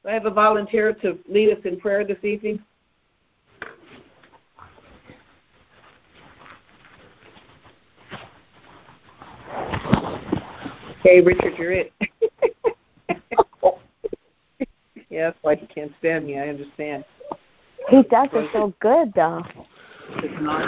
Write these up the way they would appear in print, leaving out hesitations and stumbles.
Do I have a volunteer to lead us in prayer this evening? Okay, Richard, you're it. Yeah, that's why you can't stand me. I understand. He does it so good, though. It's not.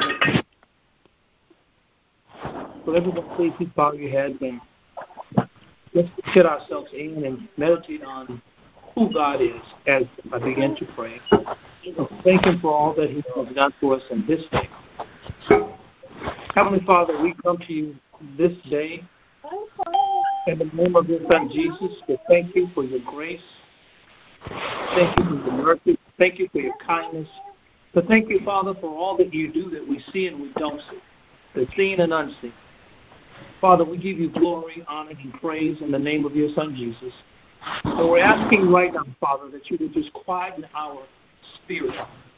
So everyone, please keep bow your heads and let's get ourselves in and meditate on who God is as I begin to pray. So thank Him for all that He has done for us in this day. Heavenly Father, we come to you this day in the name of your Son Jesus to thank you for your grace. Thank you for your mercy. Thank you for your kindness. But thank you, Father, for all that you do that we see and we don't see, the seen and unseen. Father, we give you glory, honor, and praise in the name of your Son, Jesus. And we're asking right now, Father, that you would just quieten our spirit,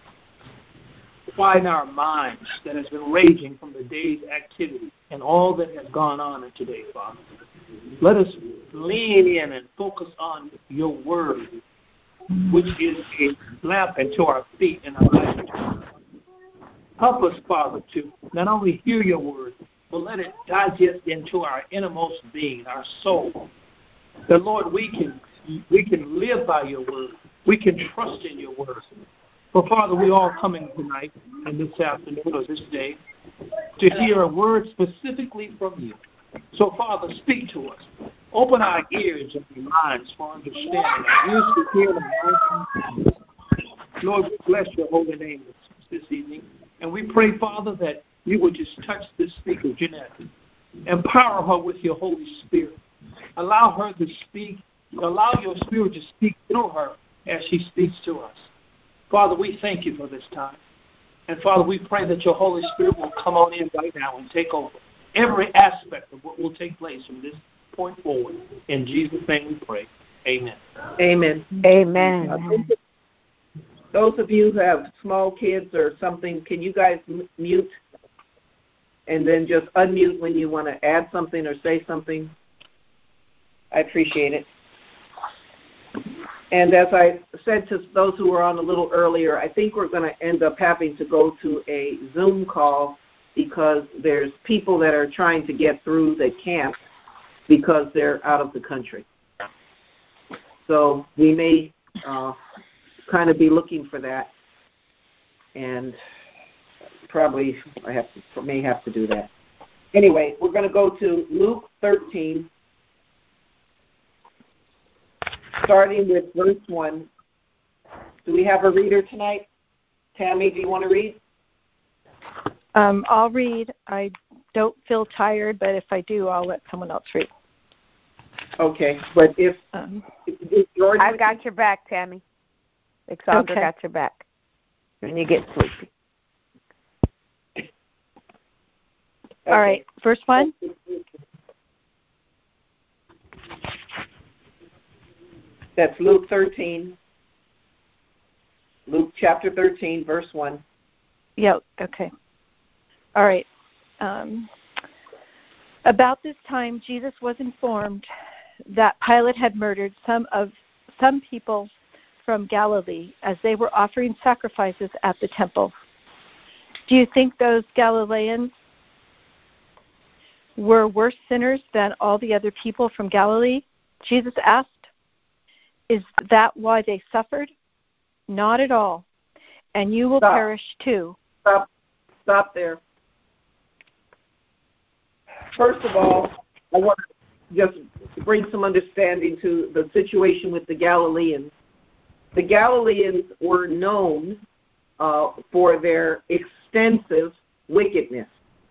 quieten our minds that has been raging from the day's activity and all that has gone on in today, Father. Let us lean in and focus on your word, which is a lamp unto our feet and a light unto our path. Help us, Father, to not only hear your word, but let it digest into our innermost being, our soul. That, Lord, we can live by your word. We can trust in your word. But, Father, we all coming tonight and this afternoon or this day to hear a word specifically from you. So, Father, speak to us. Open our ears and our minds for understanding. Our ears to hear and our minds to hear. Lord, we bless your holy name this evening. And we pray, Father, that you would just touch this speaker, Jeanette. Empower her with your Holy Spirit. Allow her to speak. Allow your Spirit to speak through her as she speaks to us. Father, we thank you for this time. And, Father, we pray that your Holy Spirit will come on in right now and take over every aspect of what will take place from this point forward. In Jesus' name we pray. Amen. Amen. Amen. Those of you who have small kids or something, can you guys mute and then just unmute when you want to add something or say something? I appreciate it. And as I said to those who were on a little earlier, I think we're going to end up having to go to a Zoom call because there's people that are trying to get through that can't because they're out of the country. So we may kind of be looking for that, and probably may have to do that. Anyway, we're going to go to Luke 13, starting with verse 1. Do we have a reader tonight? Tammy, do you want to read? I'll read. I don't feel tired, but if I do, I'll let someone else read. Okay, but if George, I've got your back, Tammy. Alexandra Okay. got your back when you get sleepy. okay. All right, verse 1. That's Luke 13. Luke chapter 13, verse 1. Yeah, okay. All right. About this time, Jesus was informed that Pilate had murdered some people from Galilee as they were offering sacrifices at the temple. Do you think those Galileans were worse sinners than all the other people from Galilee? Jesus asked. Is that why they suffered? Not at all. And you will perish too. Stop there. First of all, I want to just bring some understanding to the situation with the Galileans. The Galileans were known for their extensive wickedness.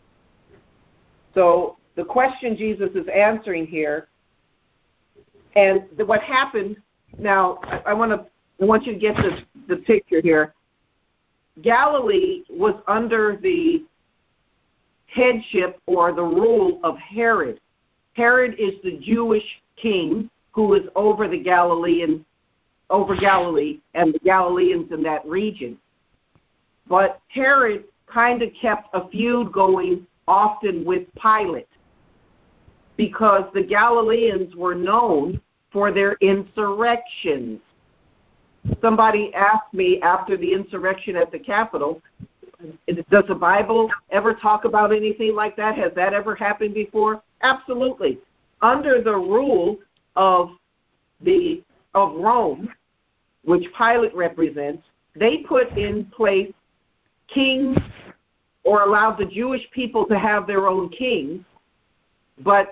So the question Jesus is answering here, and what happened. Now, I want you to get the picture here. Galilee was under the headship or the rule of Herod. Herod is the Jewish king who is over Galilee and the Galileans in that region. But Herod kind of kept a feud going often with Pilate because the Galileans were known for their insurrections. Somebody asked me after the insurrection at the Capitol, does the Bible ever talk about anything like that? Has that ever happened before? Absolutely. Under the rule of Rome, which Pilate represents, they put in place kings or allowed the Jewish people to have their own kings, but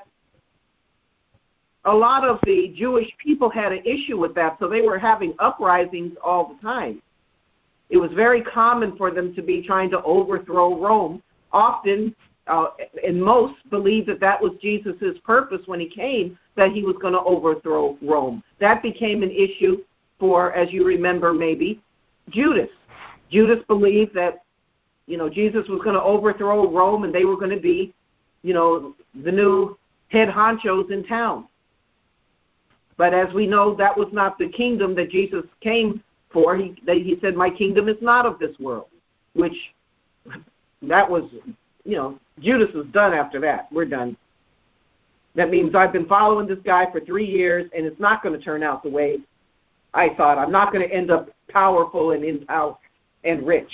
a lot of the Jewish people had an issue with that, so they were having uprisings all the time. It was very common for them to be trying to overthrow Rome. Often, and most believed that that was Jesus' purpose when he came, that he was going to overthrow Rome. That became an issue for, as you remember maybe, Judas. Judas believed that, Jesus was going to overthrow Rome and they were going to be, the new head honchos in town. But as we know, that was not the kingdom that Jesus came for. He said, my kingdom is not of this world, which that was, Judas was done after that. We're done. That means I've been following this guy for 3 years, and it's not going to turn out the way I thought. I'm not going to end up powerful and in power and rich.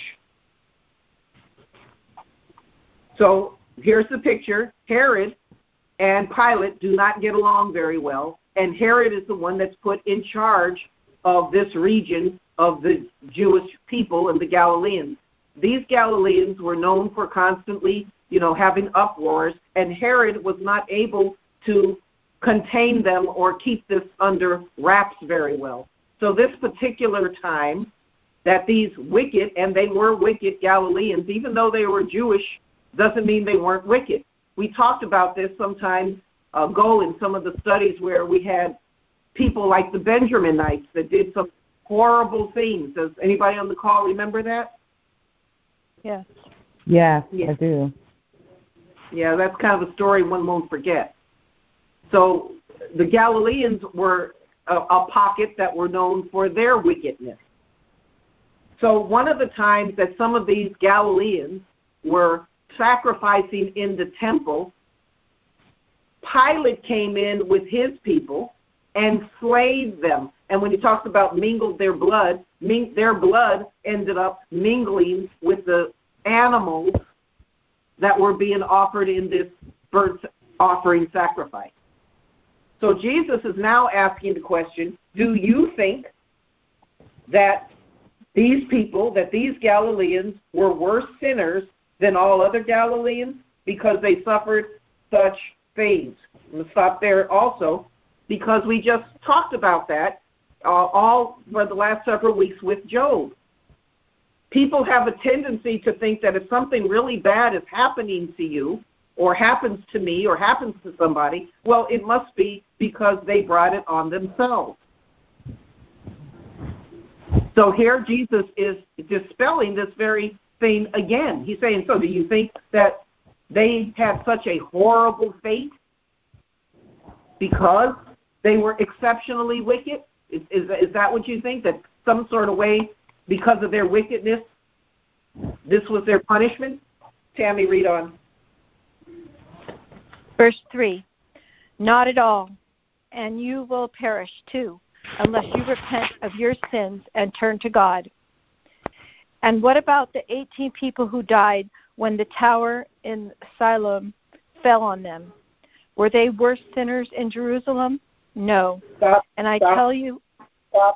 So here's the picture. Herod and Pilate do not get along very well, and Herod is the one that's put in charge of this region of the Jewish people and the Galileans. These Galileans were known for constantly, having uproars, and Herod was not able to contain them or keep this under wraps very well. So this particular time that these wicked, and they were wicked Galileans, even though they were Jewish, doesn't mean they weren't wicked. We talked about this some time ago in some of the studies where we had people like the Benjaminites that did some horrible things. Does anybody on the call remember that? Yes. Yeah, I do. Yeah, that's kind of a story one won't forget. So the Galileans were a pocket that were known for their wickedness. So one of the times that some of these Galileans were sacrificing in the temple, Pilate came in with his people and slayed them. And when he talks about mingled their blood ended up mingling with the animals that were being offered in this burnt offering sacrifice. So Jesus is now asking the question, do you think that these people, that these Galileans were worse sinners than all other Galileans because they suffered such things? I'm going to stop there also because we just talked about that all for the last several weeks with Job. People have a tendency to think that if something really bad is happening to you or happens to me or happens to somebody, well, it must be because they brought it on themselves. So here Jesus is dispelling this very thing again. He's saying, so do you think that they had such a horrible fate because they were exceptionally wicked? Is that what you think? That some sort of way, because of their wickedness, this was their punishment? Tammy, read on. Verse 3, not at all, and you will perish too, unless you repent of your sins and turn to God. And what about the 18 people who died when the tower in Siloam fell on them? Were they worse sinners in Jerusalem? No. Stop. And I tell you... Stop.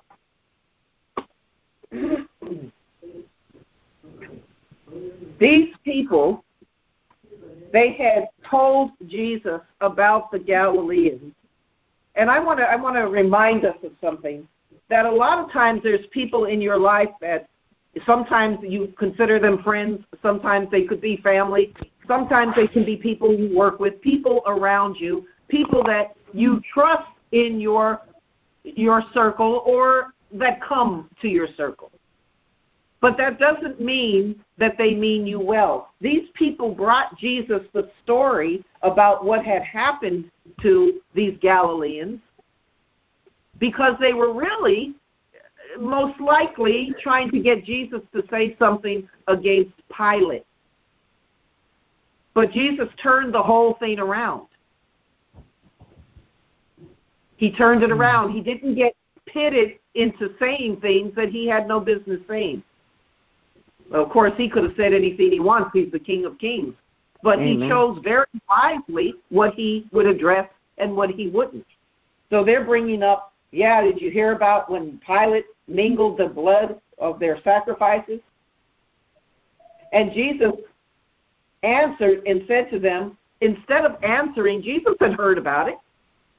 These people, they had told Jesus about the Galileans. And I want to remind us of something, that a lot of times there's people in your life that sometimes you consider them friends, sometimes they could be family, sometimes they can be people you work with, people around you, people that you trust in your circle or that come to your circle. But that doesn't mean that they mean you well. These people brought Jesus the story about what had happened to these Galileans because they were really most likely trying to get Jesus to say something against Pilate. But Jesus turned the whole thing around. He turned it around. He didn't get pitted into saying things that he had no business saying. Of course, he could have said anything he wants. He's the King of Kings. But Amen. He chose very wisely what he would address and what he wouldn't. So they're bringing up, did you hear about when Pilate mingled the blood of their sacrifices? And Jesus answered and said to them, instead of answering, Jesus had heard about it.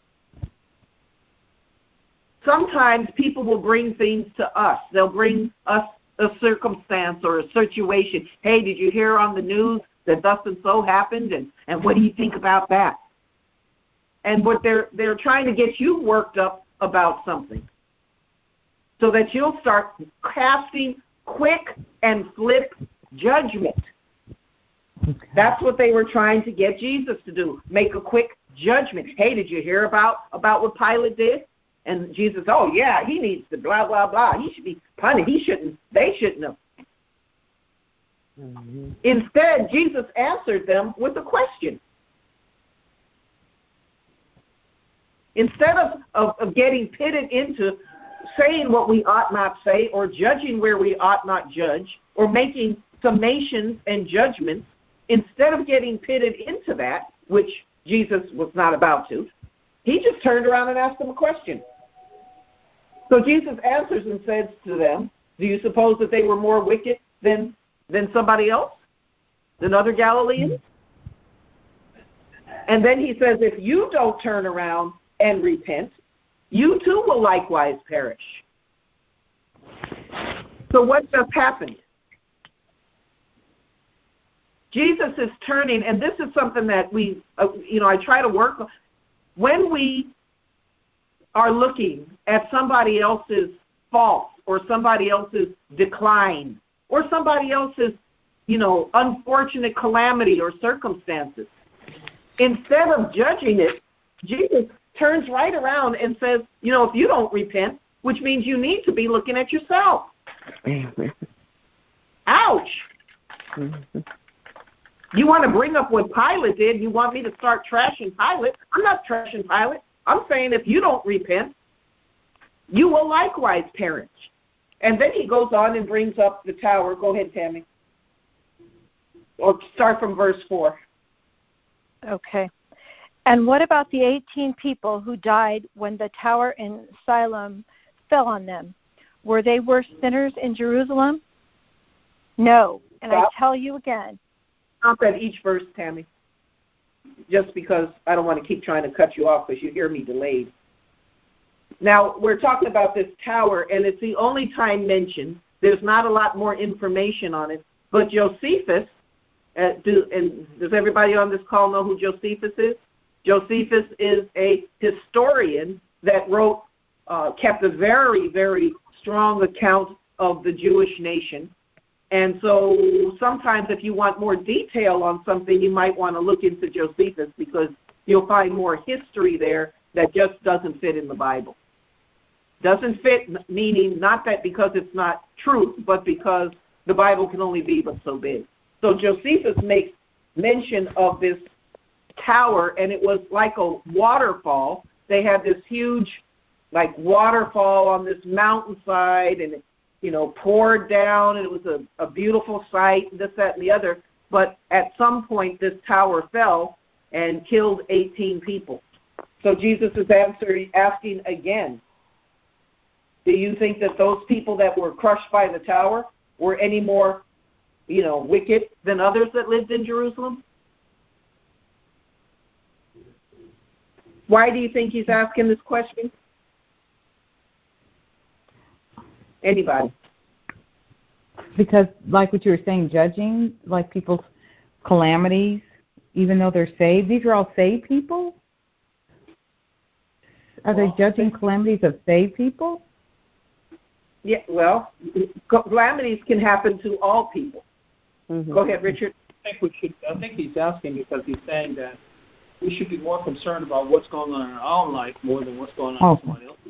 Sometimes people will bring things to us. They'll bring us a circumstance or a situation. Hey, did you hear on the news that thus and so happened? And what do you think about that? And what they're trying to get you worked up about something so that you'll start casting quick and flip judgment. Okay. That's what they were trying to get Jesus to do, make a quick judgment. Hey, did you hear about what Pilate did? And Jesus, he needs to blah, blah, blah. He should be punished. They shouldn't have. Mm-hmm. Instead, Jesus answered them with a question. Instead of getting pitted into saying what we ought not say or judging where we ought not judge or making summations and judgments, instead of getting pitted into that, which Jesus was not about to, he just turned around and asked them a question. So Jesus answers and says to them, do you suppose that they were more wicked than somebody else, than other Galileans? And then he says, if you don't turn around and repent, you too will likewise perish. So what just happened? Jesus is turning, and this is something that I try to work on. When we are looking at somebody else's fault or somebody else's decline or somebody else's, unfortunate calamity or circumstances, instead of judging it, Jesus turns right around and says, if you don't repent, which means you need to be looking at yourself. Ouch. You want to bring up what Pilate did? You want me to start trashing Pilate? I'm not trashing Pilate. I'm saying if you don't repent, you will likewise perish. And then he goes on and brings up the tower. Go ahead, Tammy. Or start from verse 4. Okay. And what about the 18 people who died when the tower in Siloam fell on them? Were they worse sinners in Jerusalem? No. And I tell you again. Stop at each verse, Tammy, just because I don't want to keep trying to cut you off because you hear me delayed. Now, we're talking about this tower, and it's the only time mentioned. There's not a lot more information on it. But Josephus, does everybody on this call know who Josephus is? Josephus is a historian that kept a very, very strong account of the Jewish nation. And so sometimes if you want more detail on something, you might want to look into Josephus because you'll find more history there that just doesn't fit in the Bible. Doesn't fit, meaning not that because it's not truth, but because the Bible can only be but so big. So Josephus makes mention of this tower, and it was like a waterfall. They had this huge, waterfall on this mountainside, and it, poured down, and it was a beautiful sight, this, that, and the other. But at some point, this tower fell and killed 18 people. So Jesus is asking again, do you think that those people that were crushed by the tower were any more, wicked than others that lived in Jerusalem? Why do you think he's asking this question? Anybody? Because, like what you were saying, judging, people's calamities, even though they're saved, these are all saved people? Are they judging calamities of saved people? Yeah, calamities can happen to all people. Mm-hmm. Go ahead, Richard. I think he's asking because he's saying that we should be more concerned about what's going on in our own life more than what's going on in somebody else's.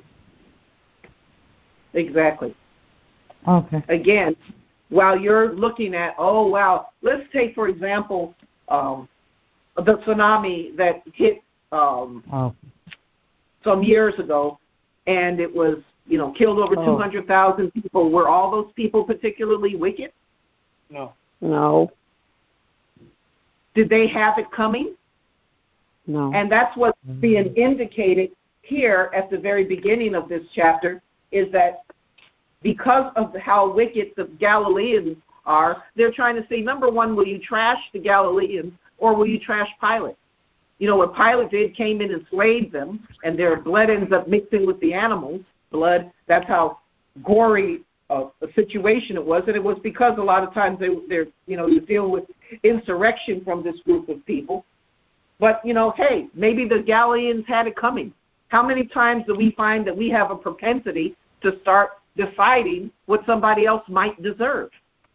Exactly. Okay. Again, while you're looking at, let's take, for example, the tsunami that hit some years ago, and it was killed over 200,000 people. Were all those people particularly wicked? No. No. Did they have it coming? No. And that's what's being indicated here at the very beginning of this chapter, is that because of how wicked the Galileans are, they're trying to say, number one, will you trash the Galileans or will you trash Pilate? What Pilate did, came in and slayed them, and their blood ends up mixing with the animals' blood. That's how gory a situation it was, and it was because a lot of times they're dealing with insurrection from this group of people. But, hey, maybe the Galileans had it coming. How many times do we find that we have a propensity to start deciding what somebody else might deserve?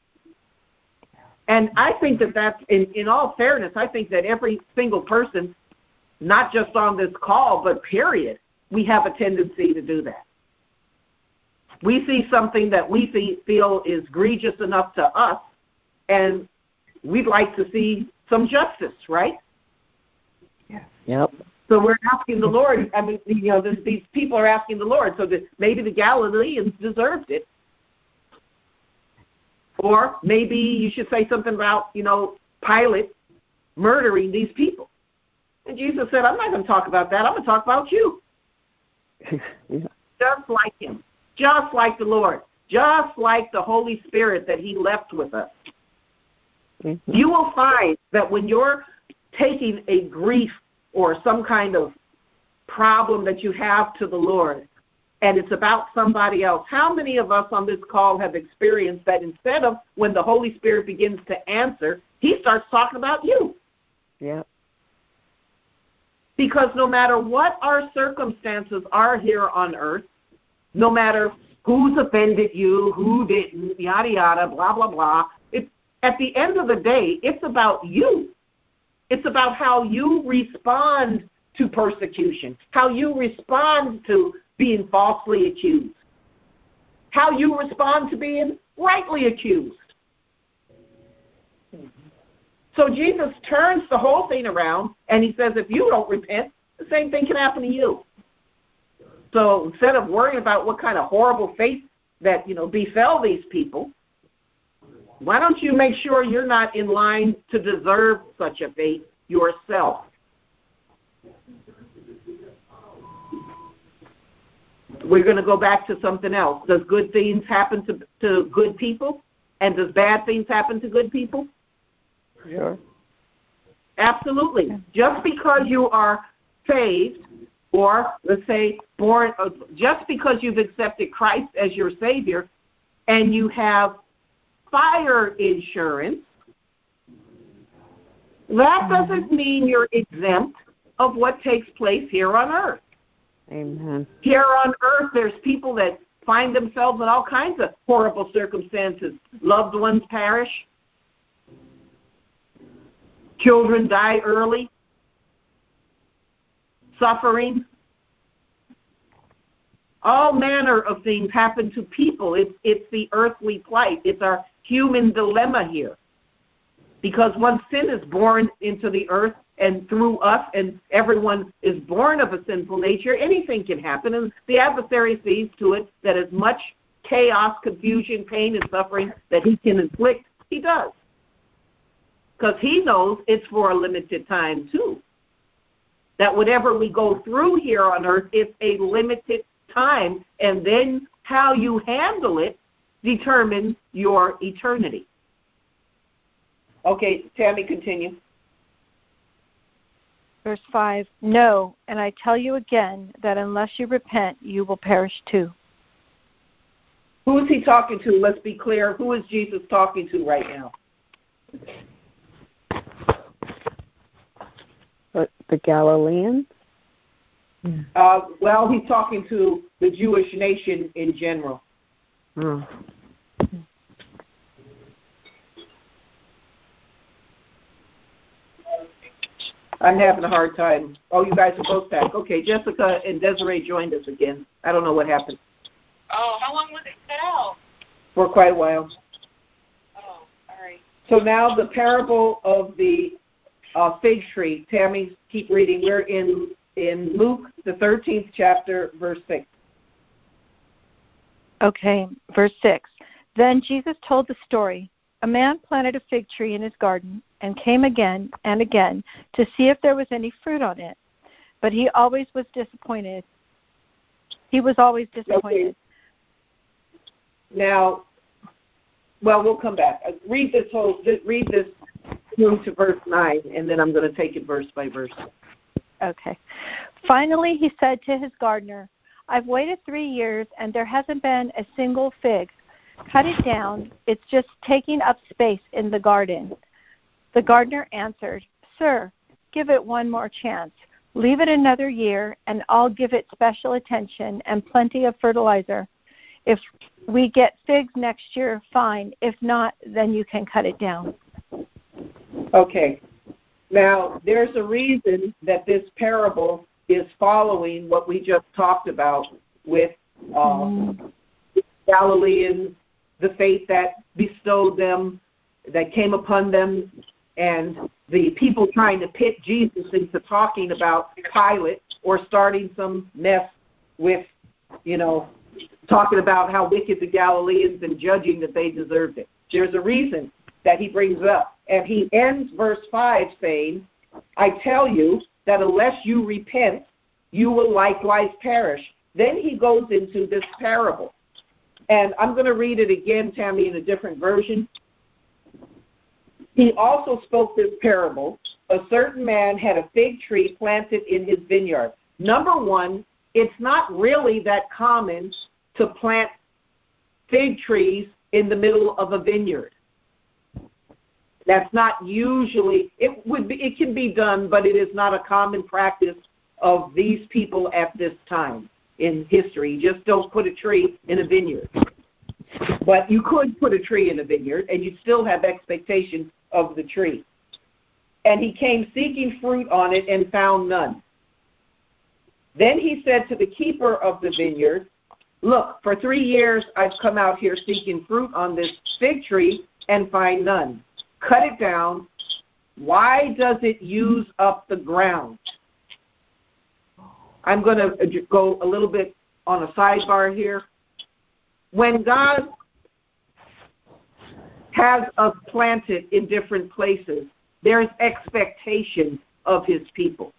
And I think that that's, in all fairness, I think that every single person, not just on this call, but period, we have a tendency to do that. We see something that we feel is egregious enough to us, and we'd like to see some justice, right? Yep. So we're asking the Lord, these people are asking the Lord, so that maybe the Galileans deserved it. Or maybe you should say something about, Pilate murdering these people. And Jesus said, I'm not going to talk about that. I'm going to talk about you. Yeah. Just like him. Just like the Lord. Just like the Holy Spirit that he left with us. Mm-hmm. You will find that when you're taking a grief or some kind of problem that you have to the Lord, and it's about somebody else, how many of us on this call have experienced that instead of when the Holy Spirit begins to answer, he starts talking about you? Yeah. Because no matter what our circumstances are here on earth, no matter who's offended you, who didn't, yada, yada, blah, blah, blah, at the end of the day, it's about you. It's about how you respond to persecution, how you respond to being falsely accused, how you respond to being rightly accused. So Jesus turns the whole thing around, and he says, if you don't repent, the same thing can happen to you. So instead of worrying about what kind of horrible fate that, befell these people, why don't you make sure you're not in line to deserve such a fate yourself? We're going to go back to something else. Does good things happen to good people? And does bad things happen to good people? Sure. Absolutely. Just because you are saved, or let's say born, just because you've accepted Christ as your Savior and you have fire insurance, that doesn't mean you're exempt of what takes place here on earth. Amen. Here on earth, there's people that find themselves in all kinds of horrible circumstances. Loved ones perish. Children die early. Suffering. All manner of things happen to people. It's the earthly plight. It's our human dilemma here. Because once sin is born into the earth and through us, and everyone is born of a sinful nature, anything can happen. And the adversary sees to it that as much chaos, confusion, pain, and suffering that he can inflict, he does. Because he knows it's for a limited time, too. That whatever we go through here on earth, it's a limited time, and then how you handle it determines your eternity. Okay, Tammy, continue. Verse 5, no, and I tell you again that unless you repent, you will perish too. Who is he talking to? Let's be clear. Who is Jesus talking to right now? The Galileans? Well, he's talking to the Jewish nation in general. Oh. I'm having a hard time. Oh, you guys are both back. Okay, Jessica and Desiree joined us again. I don't know what happened. Oh, how long was it set out? For quite a while. Oh, all right. So now the parable of the fig tree. Tammy, keep reading. We're in Luke, the 13th chapter, verse 6. Okay, verse 6. Then Jesus told the story. A man planted a fig tree in his garden and came again and again to see if there was any fruit on it. But he always was disappointed. He was always disappointed. Okay. Now, well, we'll come back. Read this through to verse 9, and then I'm going to take it verse by verse. Okay. Finally, he said to his gardener, I've waited 3 years, and there hasn't been a single fig. Cut it down. It's just taking up space in the garden. The gardener answered, Sir, give it one more chance. Leave it another year, and I'll give it special attention and plenty of fertilizer. If we get figs next year, fine. If not, then you can cut it down. Okay. Now, there's a reason that this parable is following what we just talked about with Galileans, the faith that bestowed them, that came upon them, and the people trying to pit Jesus into talking about Pilate or starting some mess with, talking about how wicked the Galileans and judging that they deserved it. There's a reason that he brings up. And he ends verse 5 saying, I tell you that unless you repent, you will likewise perish. Then he goes into this parable. And I'm going to read it again, Tammy, in a different version. He also spoke this parable. A certain man had a fig tree planted in his vineyard. Number one, it's not really that common to plant fig trees in the middle of a vineyard. That's not usually, it can be done, but it is not a common practice of these people at this time in history. You just don't put a tree in a vineyard. But you could put a tree in a vineyard, and you'd still have expectation of the tree. And he came seeking fruit on it and found none. Then he said to the keeper of the vineyard, Look, for 3 years I've come out here seeking fruit on this fig tree and find none. Cut it down. Why does it use up the ground? I'm going to go a little bit on a sidebar here. When God has us planted in different places, there's expectation of his people.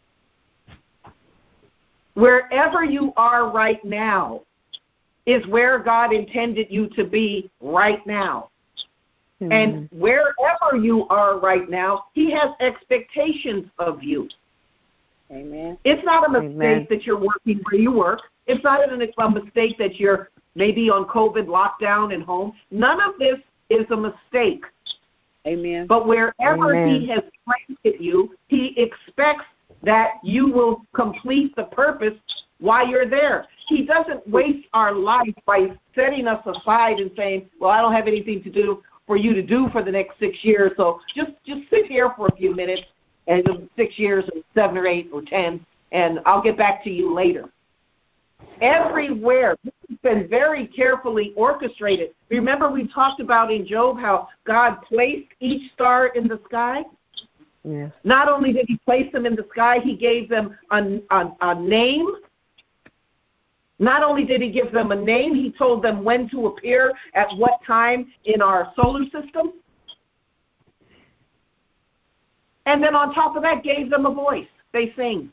Wherever you are right now is where God intended you to be right now. Mm-hmm. And wherever you are right now, he has expectations of you. Amen. It's not a mistake that you're working where you work. It's not a mistake that you're maybe on COVID lockdown and home. None of this is a mistake. Amen. But wherever he has planted you, he expects that you will complete the purpose while you're there. He doesn't waste our life by setting us aside and saying, well, I don't have anything to do for you to do for the next 6 years, so just sit here for a few minutes, and 6 years, or 7 or 8 or 10, and I'll get back to you later. Everywhere, it's been very carefully orchestrated. Remember we talked about in Job how God placed each star in the sky? Yes. Not only did he place them in the sky, he gave them a name. Not only did he give them a name, he told them when to appear at what time in our solar system. And then on top of that, gave them a voice. They sing.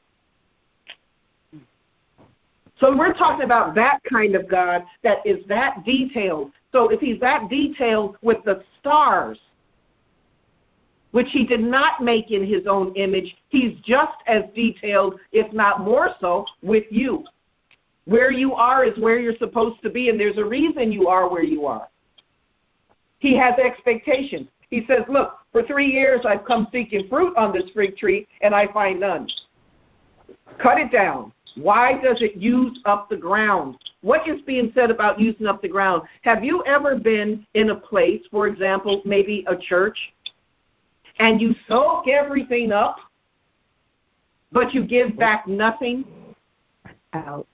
So we're talking about that kind of God that is that detailed. So if he's that detailed with the stars, which he did not make in his own image, he's just as detailed, if not more so, with you. Where you are is where you're supposed to be, and there's a reason you are where you are. He has expectations. He says, look, for 3 years I've come seeking fruit on this fig tree, and I find none. Cut it down. Why does it use up the ground? What is being said about using up the ground? Have you ever been in a place, for example, maybe a church, and you soak everything up, but you give back nothing? Ouch.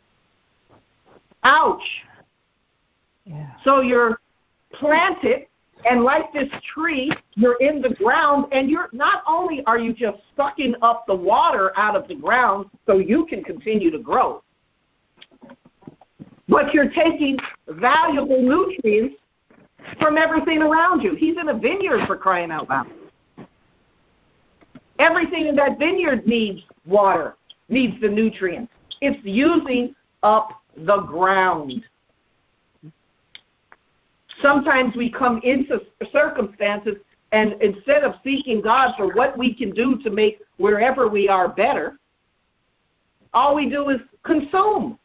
Ouch. Yeah. So you're planted, and like this tree, you're in the ground, and you're not only are you just sucking up the water out of the ground so you can continue to grow, but you're taking valuable nutrients from everything around you. He's in a vineyard, for crying out loud. Everything in that vineyard needs water, needs the nutrients. It's using up the ground. Sometimes we come into circumstances, and instead of seeking God for what we can do to make wherever we are better, all we do is consume.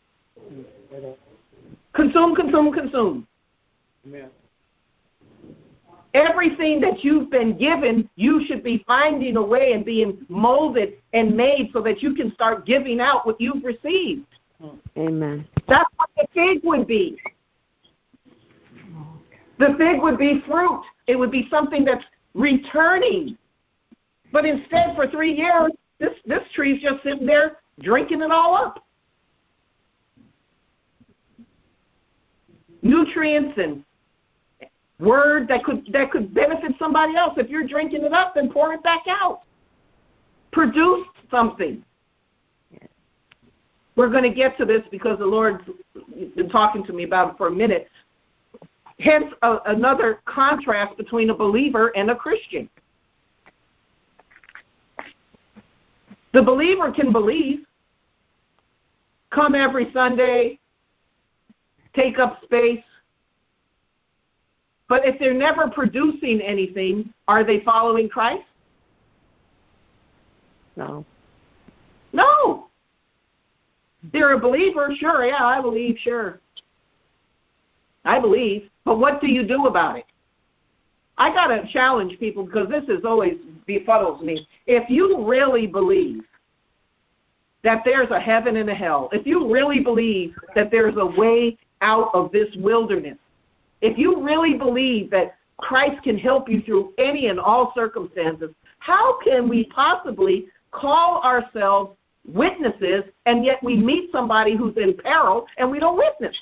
Consume. Amen. Everything that you've been given, you should be finding a way and being molded and made so that you can start giving out what you've received. Amen. That's what the fig would be. The fig would be fruit. It would be something that's returning. But instead, for 3 years, this tree's just sitting there drinking it all up. Nutrients and word that could benefit somebody else. If you're drinking it up, then pour it back out. Produce something. We're going to get to this because the Lord's been talking to me about it for a minute. Hence, another contrast between a believer and a Christian. The believer can believe, come every Sunday, take up space, but if they're never producing anything, are they following Christ? No. No. They're a believer, sure, yeah, I believe, sure. I believe, but what do you do about it? I got to challenge people because this is always befuddles me. If you really believe that there's a heaven and a hell, if you really believe that there's a way out of this wilderness, if you really believe that Christ can help you through any and all circumstances, how can we possibly call ourselves witnesses and yet we meet somebody who's in peril and we don't witness?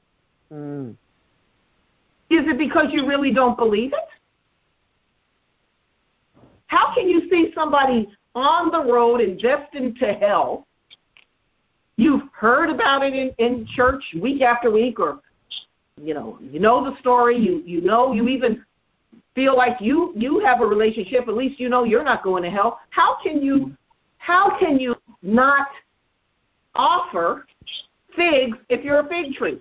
Is it because you really don't believe it? How can you see somebody on the road and destined to hell? You've heard about it in church week after week, or you know the story. You even feel like you have a relationship. At least you know you're not going to hell. How can you not offer figs if you're a fig tree?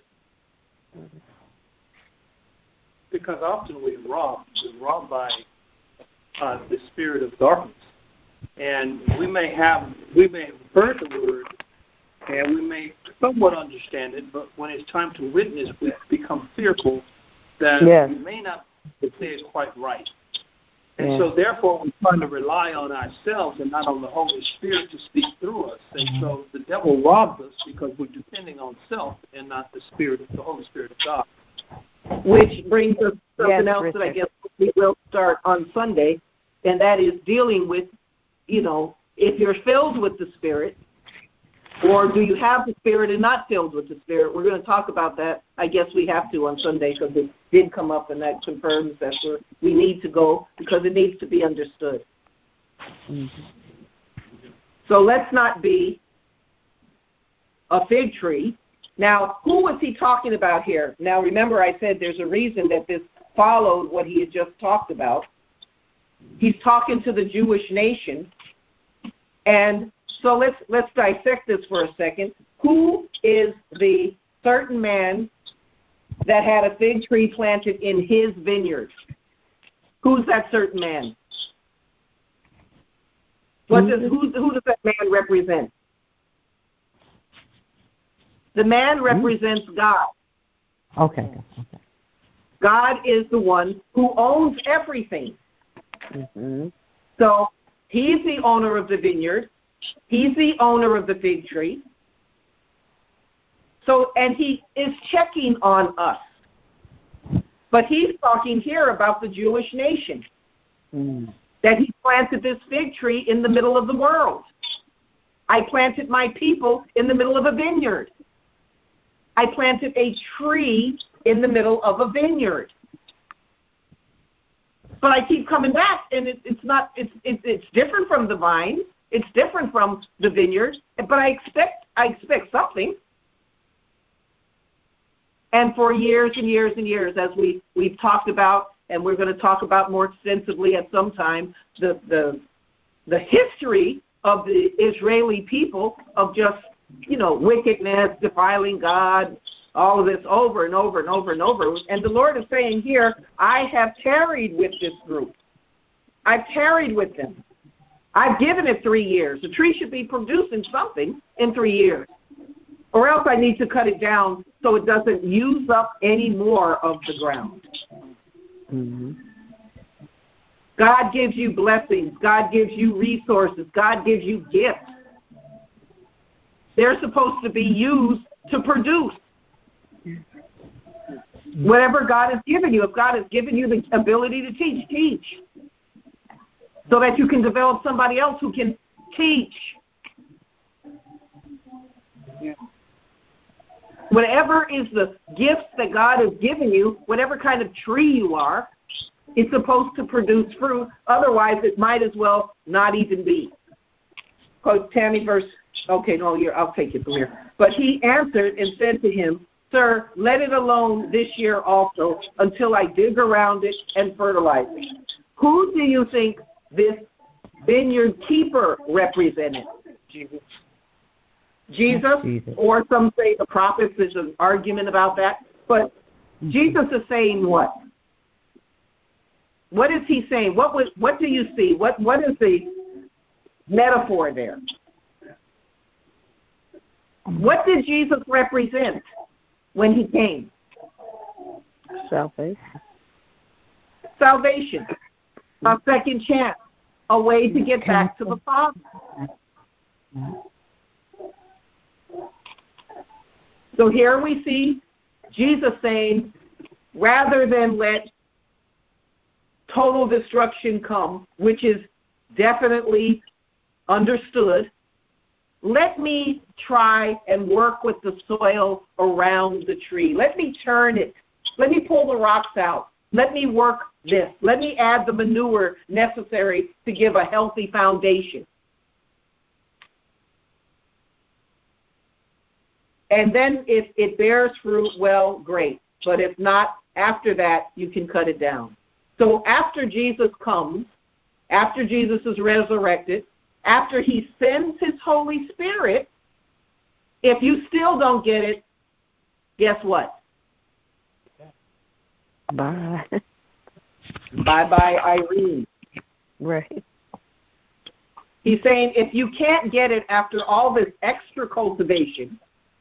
Because often we're robbed by the spirit of darkness, and we may have heard the word, and we may somewhat understand it, but when it's time to witness, we become fearful that we may not say it quite right. And so therefore we're trying to rely on ourselves and not on the Holy Spirit to speak through us. And so the devil robs us because we're depending on self and not the Holy Spirit of God. Which brings us something else that I guess we will start on Sunday, and that is dealing with, if you're filled with the Spirit, or do you have the Spirit and not filled with the Spirit? We're going to talk about that. I guess we have to on Sunday because it did come up, and that confirms that we need to go because it needs to be understood. Mm-hmm. So let's not be a fig tree. Now, who was he talking about here? Now, remember I said there's a reason that this followed what he had just talked about. He's talking to the Jewish nation. And so let's dissect this for a second. Who is the certain man that had a fig tree planted in his vineyard? Who's that certain man? Who does that man represent? The man represents God. Okay. God is the one who owns everything. Mm-hmm. So he's the owner of the vineyard. He's the owner of the fig tree. So, and he is checking on us. But he's talking here about the Jewish nation. That he planted this fig tree in the middle of the world. I planted my people in the middle of a vineyard. I planted a tree in the middle of a vineyard. But I keep coming back, and it's different from the vine. It's different from the vineyard. But I expect something. And for years and years and years, as we've talked about, and we're going to talk about more extensively at some time, the history of the Israeli people of just, wickedness, defiling God, all of this over and over and over and over. And the Lord is saying here, I have tarried with this group. I've tarried with them. I've given it 3 years. The tree should be producing something in 3 years. Or else I need to cut it down so it doesn't use up any more of the ground. Mm-hmm. God gives you blessings. God gives you resources. God gives you gifts. They're supposed to be used to produce. Whatever God has given you, if God has given you the ability to teach, teach. So that you can develop somebody else who can teach. Whatever is the gifts that God has given you, whatever kind of tree you are, it's supposed to produce fruit. Otherwise, it might as well not even be. Quote Tammy verse. Okay, no, I'll take it from here. But he answered and said to him, Sir, let it alone this year also until I dig around it and fertilize it. Who do you think this vineyard keeper represented? Jesus, or some say the prophets. There's an argument about that. But Jesus is saying what? What is he saying? What do you see? What is the metaphor there? What did Jesus represent when he came? Salvation. Salvation. A second chance. A way to get back to the Father. So here we see Jesus saying, rather than let total destruction come, which is definitely understood, let me try and work with the soil around the tree. Let me turn it. Let me pull the rocks out. Let me work this. Let me add the manure necessary to give a healthy foundation. And then if it bears fruit, well, great. But if not, after that, you can cut it down. So after Jesus comes, after Jesus is resurrected, after he sends his Holy Spirit, if you still don't get it, guess what? Bye. Bye-bye, Irene. Right. He's saying if you can't get it after all this extra cultivation,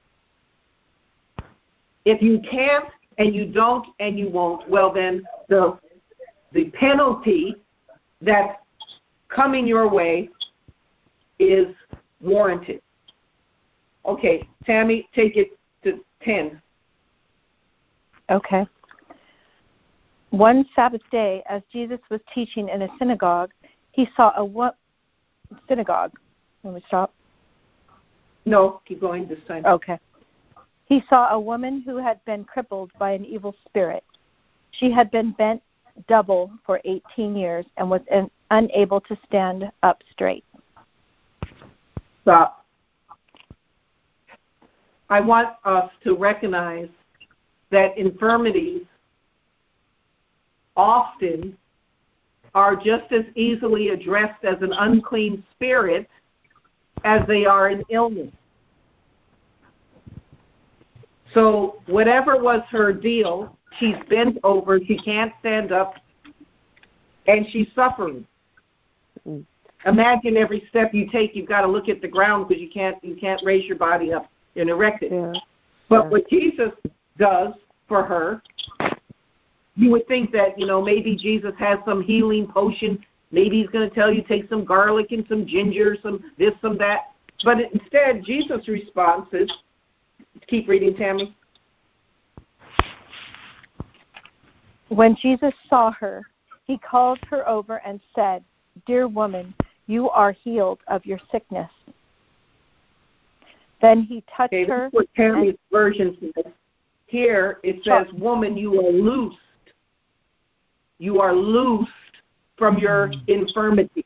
if you can't and you don't and you won't, well then the penalty that's coming your way is warranted. Okay, Tammy, take it to 10. Okay. One Sabbath day, as Jesus was teaching in a synagogue, he saw synagogue. Let me stop. No, keep going this time. Okay. He saw a woman who had been crippled by an evil spirit. She had been bent double for 18 years and was unable to stand up straight. Stop. I want us to recognize that infirmities often are just as easily addressed as an unclean spirit as they are an illness. So whatever was her deal, she's bent over, she can't stand up, and she's suffering. Imagine every step you take, you've got to look at the ground because you can't raise your body up and erect it. Yeah. But what Jesus does for her, you would think that, maybe Jesus has some healing potion. Maybe he's going to tell you take some garlic and some ginger, some this, some that. But instead, Jesus' response is, keep reading, Tammy. When Jesus saw her, he called her over and said, Dear woman, you are healed of your sickness. Then he touched her. This is what Tammy's version says. Here it says, woman, you are loosed. You are loosed from your infirmity.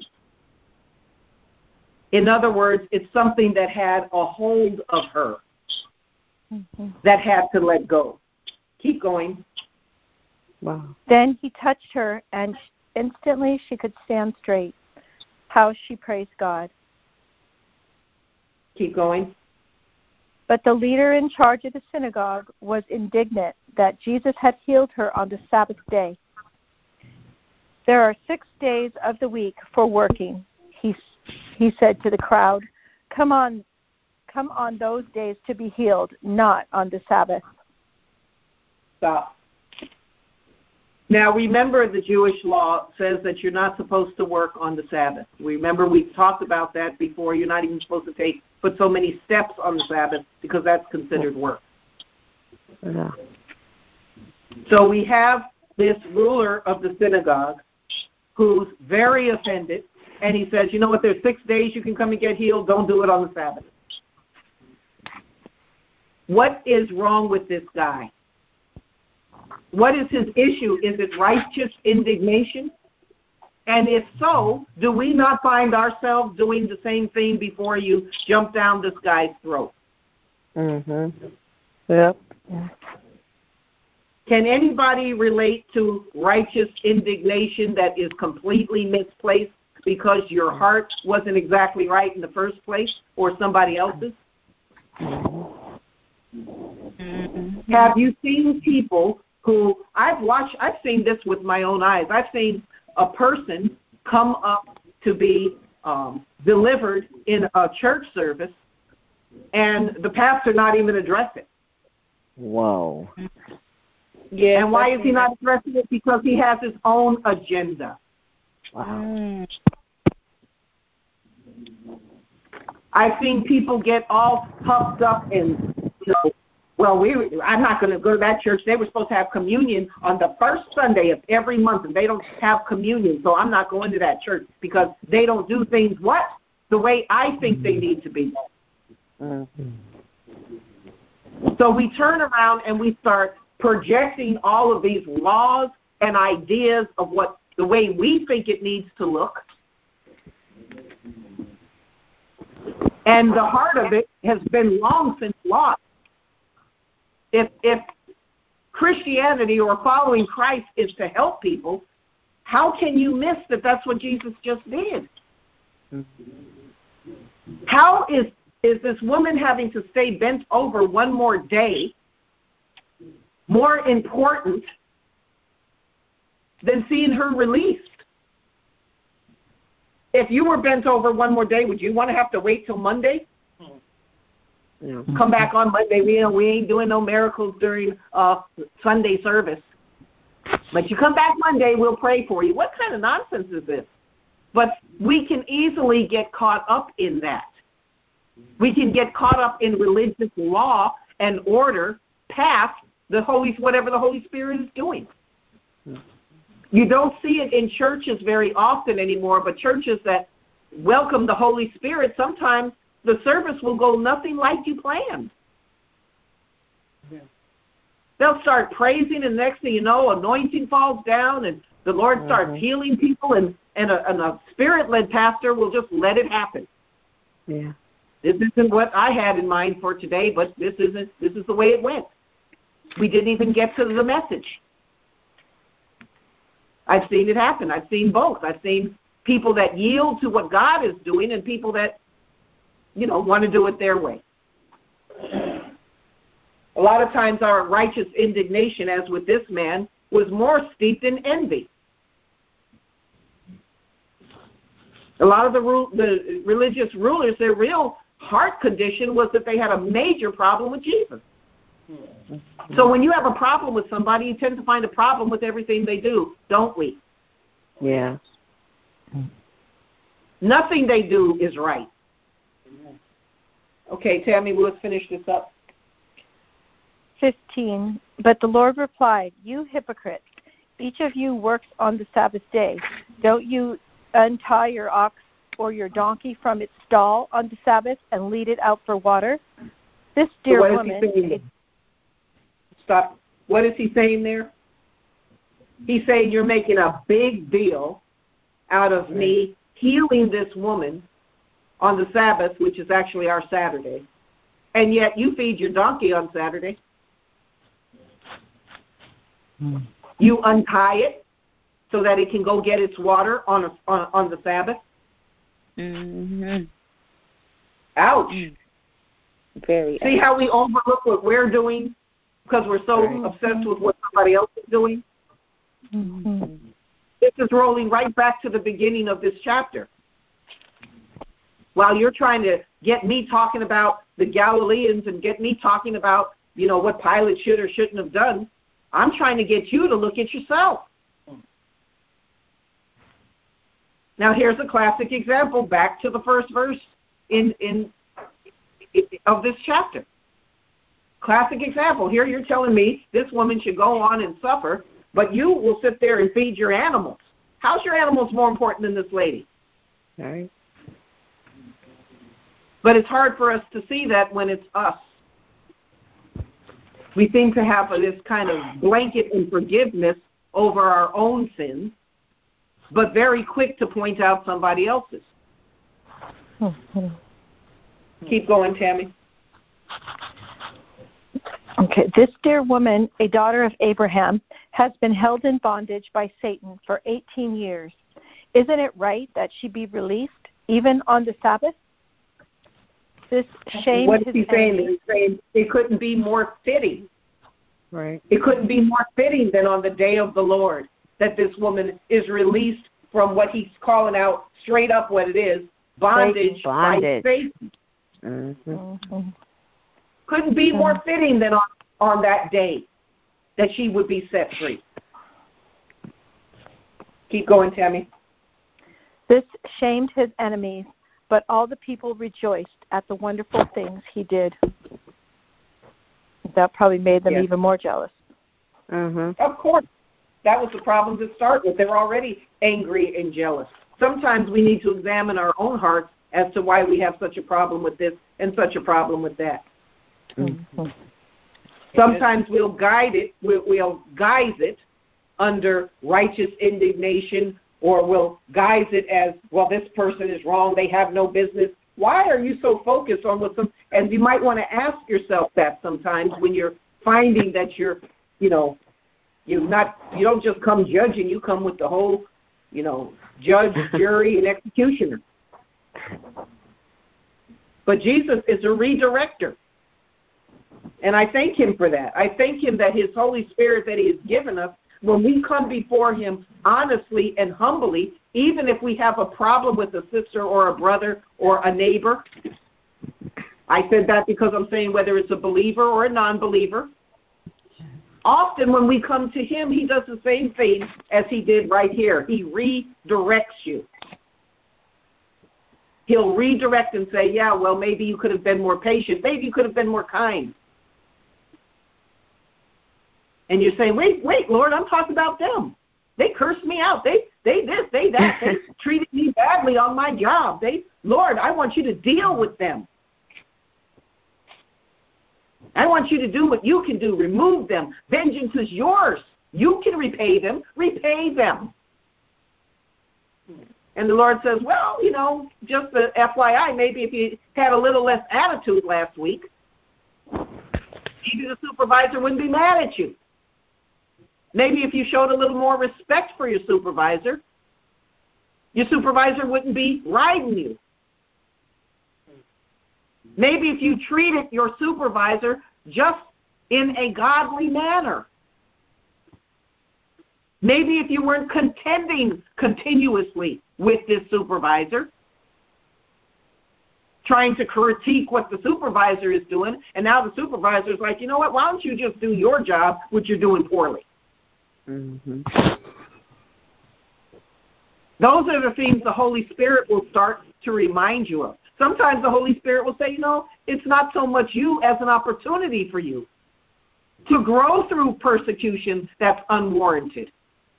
In other words, it's something that had a hold of her that had to let go. Keep going. Wow. Then he touched her, and instantly she could stand straight. How she praised God. Keep going. But the leader in charge of the synagogue was indignant that Jesus had healed her on the Sabbath day. There are 6 days of the week for working, he said to the crowd. Come on those days to be healed, not on the Sabbath. Stop. Now remember, the Jewish law says that you're not supposed to work on the Sabbath. Remember, we've talked about that before. You're not even supposed to put so many steps on the Sabbath because that's considered work. Yeah. So we have this ruler of the synagogue who's very offended, and he says, you know what, there's 6 days you can come and get healed. Don't do it on the Sabbath. What is wrong with this guy? What is his issue? Is it righteous indignation? And if so, do we not find ourselves doing the same thing before you jump down this guy's throat? Mm-hmm. Yep. Can anybody relate to righteous indignation that is completely misplaced because your heart wasn't exactly right in the first place or somebody else's? Mm-hmm. Have you seen people who, I've seen this with my own eyes. I've seen a person come up to be delivered in a church service, and the pastor not even address it. Wow. Yeah. And why is he not addressing it? Because he has his own agenda. Wow. I've seen people get all puffed up and, well, I'm not going to go to that church. They were supposed to have communion on the first Sunday of every month, and they don't have communion, so I'm not going to that church because they don't do things, the way I think they need to be done. So we turn around and we start projecting all of these laws and ideas of the way we think it needs to look. And the heart of it has been long since lost. If Christianity or following Christ is to help people, how can you miss that that's what Jesus just did? How is this woman having to stay bent over one more day more important than seeing her released? If you were bent over one more day, would you want to have to wait till Monday? Yeah. Come back on Monday. We ain't doing no miracles during Sunday service. But you come back Monday, we'll pray for you. What kind of nonsense is this? But we can easily get caught up in that. We can get caught up in religious law and order past whatever the Holy Spirit is doing. You don't see it in churches very often anymore, but churches that welcome the Holy Spirit, sometimes the service will go nothing like you planned. Yeah. They'll start praising, and next thing you know, anointing falls down, and the Lord starts healing people, and a Spirit-led pastor will just let it happen. Yeah. This isn't what I had in mind for today, but this is the way it went. We didn't even get to the message. I've seen it happen. I've seen both. I've seen people that yield to what God is doing and people that, want to do it their way. A lot of times our righteous indignation, as with this man, was more steeped in envy. A lot of the religious rulers, their real heart condition was that they had a major problem with Jesus. So when you have a problem with somebody, you tend to find a problem with everything they do, don't we? Yeah. Nothing they do is right. Okay, Tammy, let's finish this up. 15. But the Lord replied, "You hypocrites, each of you works on the Sabbath day. Don't you untie your ox or your donkey from its stall on the Sabbath and lead it out for water? This dear woman..." Stop. What is he saying there? He's saying you're making a big deal out of me healing this woman on the Sabbath, which is actually our Saturday, and yet you feed your donkey on Saturday. You untie it so that it can go get its water on the Sabbath. Mm-hmm. Ouch. Very. See how we overlook what we're doing because we're so obsessed with what somebody else is doing? Mm-hmm. This is rolling right back to the beginning of this chapter. While you're trying to get me talking about the Galileans and get me talking about, what Pilate should or shouldn't have done, I'm trying to get you to look at yourself. Now here's a classic example, back to the first verse of this chapter. Classic example. Here you're telling me this woman should go on and suffer, but you will sit there and feed your animals. How's your animals more important than this lady? All right. But it's hard for us to see that when it's us. We seem to have this kind of blanket in forgiveness over our own sins, but very quick to point out somebody else's. Keep going, Tammy. Okay, this dear woman, a daughter of Abraham, has been held in bondage by Satan for 18 years. Isn't it right that she be released, even on the Sabbath? This shamed What is he his saying? enemies. He's saying it couldn't be more fitting. Right. It couldn't be more fitting than on the day of the Lord that this woman is released from what he's calling out straight up what it is, bondage. By Satan. Mm-hmm. Couldn't be more fitting than on that day that she would be set free. Keep going, Tammy. This shamed his enemies, but all the people rejoiced at the wonderful things he did. That probably made them even more jealous. Mm-hmm. Of course. That was the problem to start with. They were already angry and jealous. Sometimes we need to examine our own hearts as to why we have such a problem with this and such a problem with that. Mm-hmm. Sometimes we'll guide it, we'll guise it under righteous indignation, or we'll guise it as, well, this person is wrong, they have no business. Why are you so focused on what some, and you might want to ask yourself that sometimes when you're finding that you don't just come judging, you come with the whole, judge, jury, and executioner. But Jesus is a redirector. And I thank him for that. I thank him that his Holy Spirit that he has given us, when we come before him honestly and humbly, even if we have a problem with a sister or a brother or a neighbor. I said that because I'm saying whether it's a believer or a non-believer. Often when we come to him, he does the same thing as he did right here. He redirects you. He'll redirect and say, yeah, well, maybe you could have been more patient. Maybe you could have been more kind. And you're saying, wait, Lord, I'm talking about them. They cursed me out. They this, they that. They treated me badly on my job. Lord, I want you to deal with them. I want you to do what you can do. Remove them. Vengeance is yours. You can repay them. Repay them. And the Lord says, well, just the FYI, maybe if you had a little less attitude last week, maybe the supervisor wouldn't be mad at you. Maybe if you showed a little more respect for your supervisor wouldn't be riding you. Maybe if you treated your supervisor just in a godly manner. Maybe if you weren't contending continuously with this supervisor, trying to critique what the supervisor is doing, and now the supervisor is like, you know what, why don't you just do your job, which you're doing poorly? Mm-hmm. Those are the things the Holy Spirit will start to remind you of. Sometimes the Holy Spirit will say, it's not so much you as an opportunity for you to grow through persecution that's unwarranted.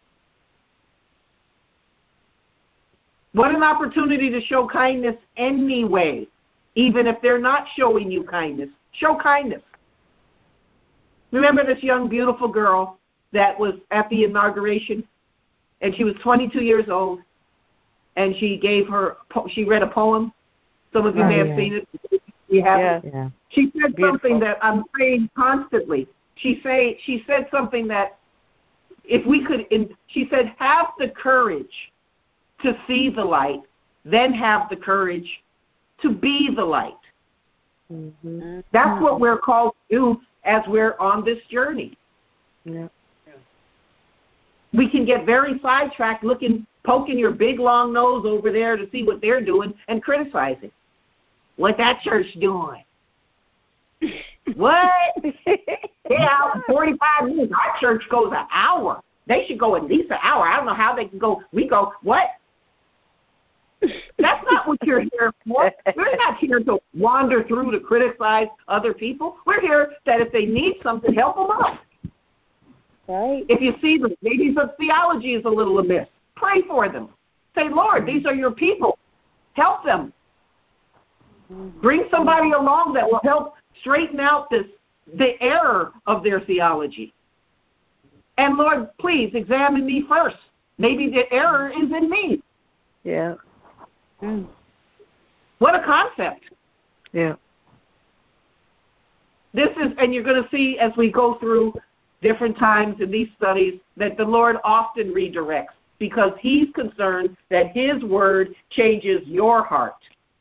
What an opportunity to show kindness anyway, even if they're not showing you kindness. Show kindness. Remember this young, beautiful girl that was at the inauguration, and she was 22 years old, and she read a poem. Some of you may have seen it. You have. Yeah. She said something that I'm saying constantly. She said something that if we could, she said, have the courage to see the light, then have the courage to be the light. Mm-hmm. That's what we're called to do as we're on this journey. Yeah. We can get very sidetracked poking your big long nose over there to see what they're doing and criticizing. What that church doing? What? They're out for 45 minutes. Our church goes an hour. They should go at least an hour. I don't know how they can go. We go, what? That's not what you're here for. We're not here to wander through to criticize other people. We're here that if they need something, help them out. Right. If you see them, maybe the theology is a little amiss, pray for them. Say, Lord, these are your people. Help them. Bring somebody along that will help straighten out the error of their theology. And Lord, please examine me first. Maybe the error is in me. Yeah. Mm. What a concept. Yeah. This is, and you're going to see as we go through different times in these studies that the Lord often redirects because he's concerned that his word changes your heart.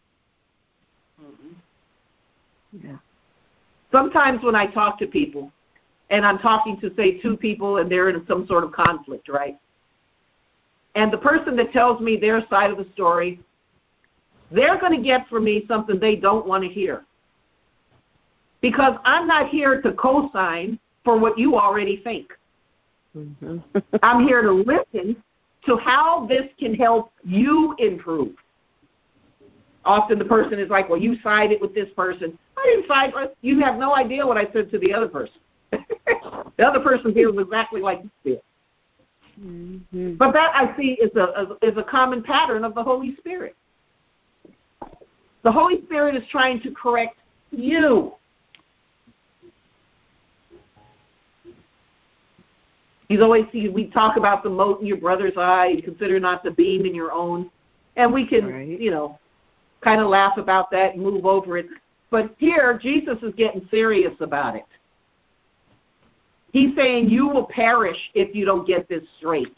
Yeah. Sometimes when I talk to people, and I'm talking to, say, two people, and they're in some sort of conflict, right? And the person that tells me their side of the story, they're going to get from me something they don't want to hear. Because I'm not here to co-sign for what you already think. Mm-hmm. I'm here to listen to how this can help you improve. Often the person is like, well, you sided with this person. I didn't side with you. Have no idea what I said to the other person. The other person feels exactly like you feel. Mm-hmm. But that, I see, is a common pattern of the Holy Spirit. The Holy Spirit is trying to correct you. He's always, we talk about the mote in your brother's eye, and consider not the beam in your own. And we can, right. Kind of laugh about that and move over it. But here, Jesus is getting serious about it. He's saying you will perish if you don't get this straight.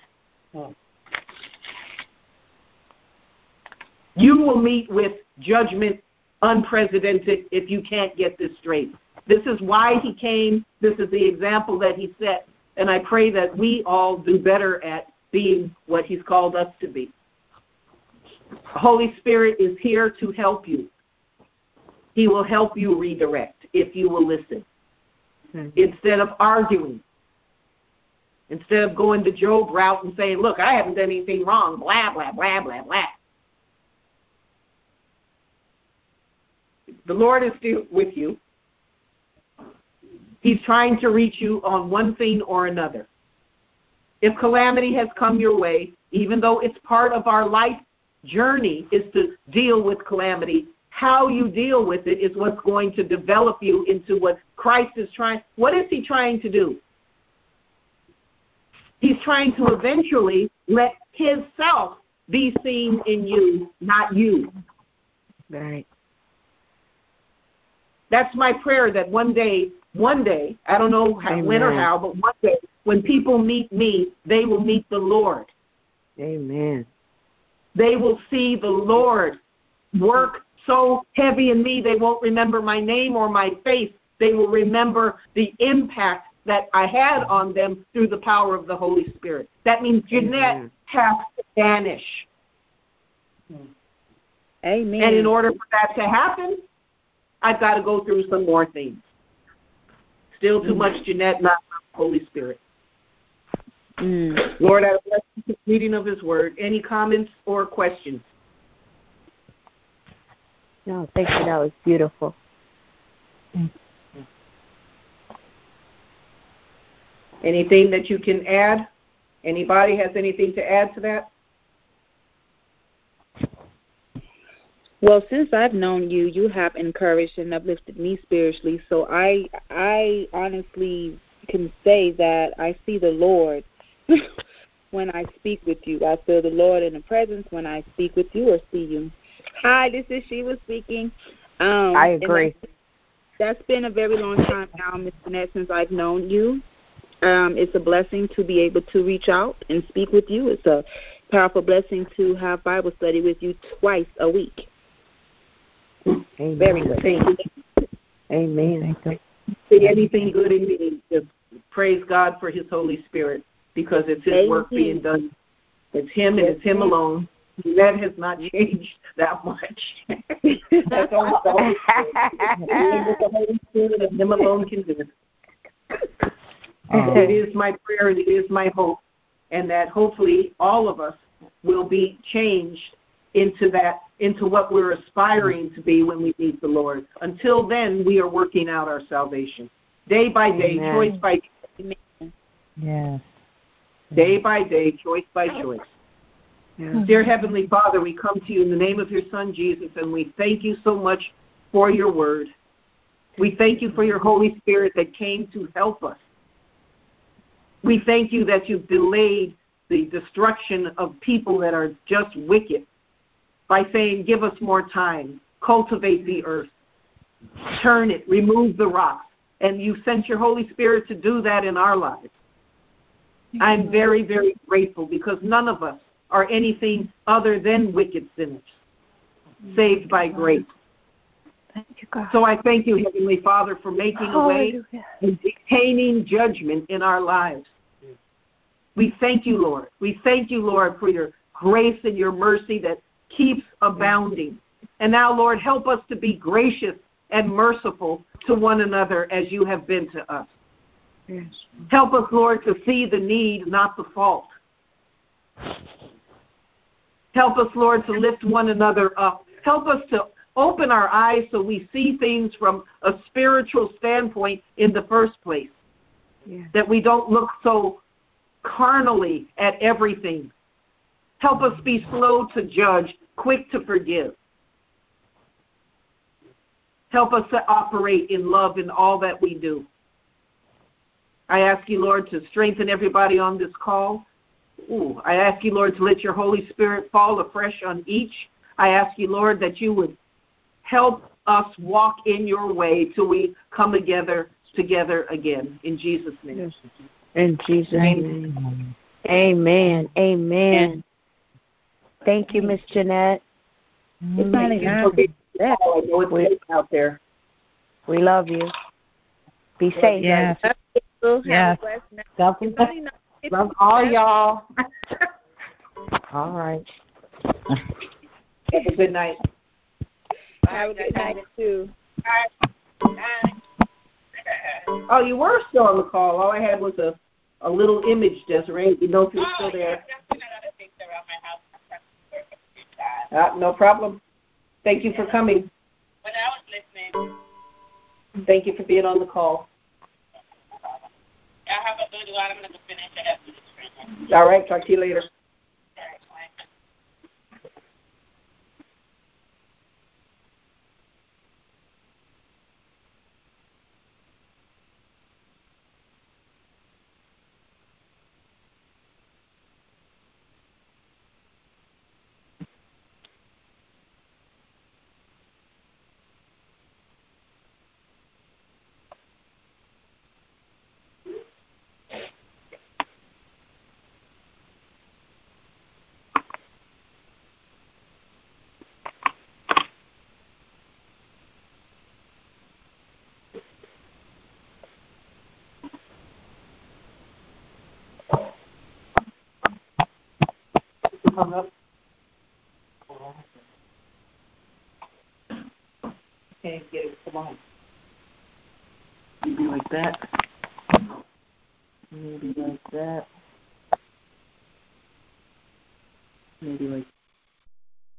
You will meet with judgment unprecedented if you can't get this straight. This is why he came. This is the example that he set. And I pray that we all do better at being what he's called us to be. The Holy Spirit is here to help you. He will help you redirect if you will listen. Mm-hmm. Instead of arguing. Instead of going the Job route and saying, look, I haven't done anything wrong, blah, blah, blah, blah, blah. The Lord is still with you. He's trying to reach you on one thing or another. If calamity has come your way, even though it's part of our life journey is to deal with calamity, how you deal with it is what's going to develop you into what Christ is trying. What is he trying to do? He's trying to eventually let his self be seen in you, not you. Right. That's my prayer, that one day, I don't know how, when or how, but one day, when people meet me, they will meet the Lord. Amen. They will see the Lord work so heavy in me, they won't remember my name or my face. They will remember the impact that I had on them through the power of the Holy Spirit. That means Jeanette has to vanish. Amen. And in order for that to happen, I've got to go through some more things. Still too much Jeanette, not the Holy Spirit. Lord, I bless the reading of his word. Any comments or questions? No, thank you. That was beautiful. Anything that you can add? Anybody has anything to add to that? Well, since I've known you, you have encouraged and uplifted me spiritually. So I honestly can say that I see the Lord when I speak with you. I feel the Lord in the presence when I speak with you or see you. Hi, this is Sheila speaking. I agree. That's been a very long time now, Ms. Jeanette, since I've known you. It's a blessing to be able to reach out and speak with you. It's a powerful blessing to have Bible study with you twice a week. Amen. Very good. Thank you. Amen. See anything good in me, just praise God for His Holy Spirit, because it's His work being done. It's Him and it's Him alone. That has not changed that much. That's all the Holy Spirit. The Holy Spirit and Him alone can do it. It is my prayer and it is my hope, and that hopefully all of us will be changed into what we're aspiring to be when we meet the Lord. Until then, we are working out our salvation. Day by day, choice by choice. Yes. Day by day, choice by choice. Yeah. Dear Heavenly Father, we come to you in the name of your Son, Jesus, and we thank you so much for your word. We thank you for your Holy Spirit that came to help us. We thank you that you've delayed the destruction of people that are just wicked by saying, give us more time, cultivate the earth, turn it, remove the rocks. And you sent your Holy Spirit to do that in our lives. I'm very, very grateful, because none of us are anything other than wicked sinners, saved by grace. Thank you, God. So I thank you, Heavenly Father, for making a way and detaining judgment in our lives. We thank you, Lord. We thank you, Lord, for your grace and your mercy that keeps abounding. And now, Lord, help us to be gracious and merciful to one another as you have been to us. Yes. Help us, Lord, to see the need, not the fault. Help us, Lord, to lift one another up. Help us to open our eyes so we see things from a spiritual standpoint in the first place. Yes. That we don't look so carnally at everything. Help us be slow to judge, quick to forgive. Help us to operate in love in all that we do. I ask you, Lord, to strengthen everybody on this call. I ask you, Lord, to let your Holy Spirit fall afresh on each. I ask you, Lord, that you would help us walk in your way till we come together again. In Jesus' name. In Jesus' name. Amen. Amen. Thank you, Miss Jeanette. Out there. We love you. Be safe. Yes. Yes. Love all y'all. All right. Have a good night. Have a good night, too. Oh, you were still on the call. All I had was a little image, Desiree. You know if you're still there. No problem. Thank you for coming. When I was listening. Thank you for being on the call. I have a good one. I'm going to finish it after this. All right. Talk to you later. Hung up. Can't get it. Come on. Maybe like that. Maybe like that. Maybe like